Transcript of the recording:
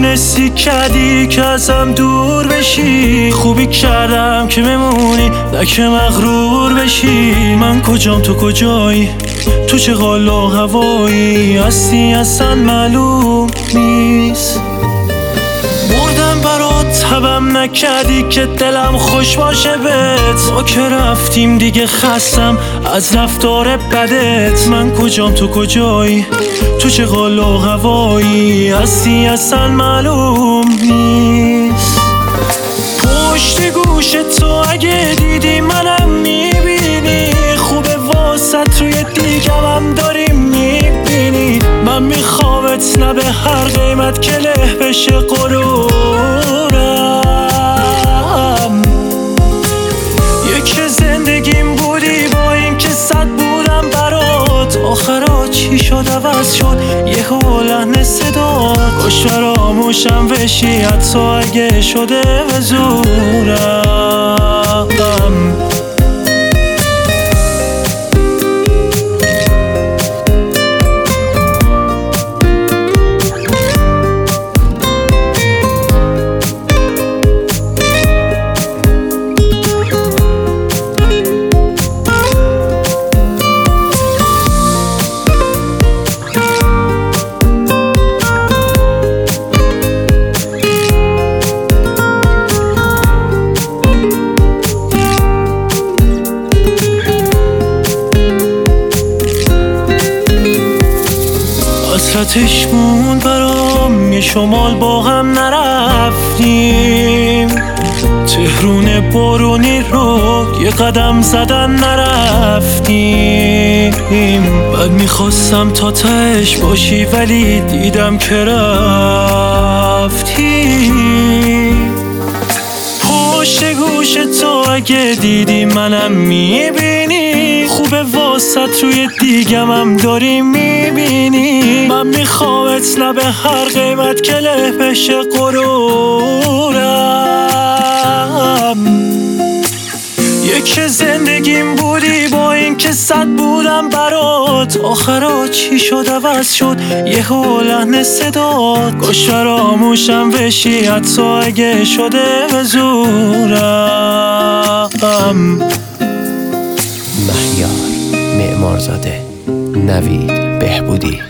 میدونستی کردی که ازم دور بشی، خوبی کردم که بمونی نه که مغرور بشی. من کجام تو کجایی، تو چه حال و هوایی هستی اصلا معلوم نیست. مردم برات تبم نکردی که دلم خوش باشه بهت، ما که رفتیم دیگه خستم از رفتار بدت. من کجام تو کجایی، تو چه حال و هوایی هستی اصلا معلوم نیست. پشت گوش تو اگه دیدی منم میبینی، خوبه واسط روی دیگم هم داری میبینی. من میخوامت نه به هر قیمت که له بشه غرورم. یک زندگیم بودی با این که صد بودم برات، آخرا چی شد عوض شد یه لحن صدات. باش فراموشم بشی حتی اگه شده به زورم. حسرتش موند برام، یه شمال با هم نرفتیم، تهرون بارونی رو یه قدم زدن نرفتیم. بعد میخواستم تا تهش باشی ولی دیدم که رفتی. پشت گوش تو اگه دیدی منم میبینی، خوبه واسط روی دیگم هم داری میبینی. من میخوامت نه به هر قیمت که له بشه غرورم. یک زندگیم بودی با این که صد بودم برات، آخرا چی شد عوض شد یه لحن صدات. کاش فراموشم بشی حتی اگه شده به زورم. مهیار معمارزاده، نوید بهبودی.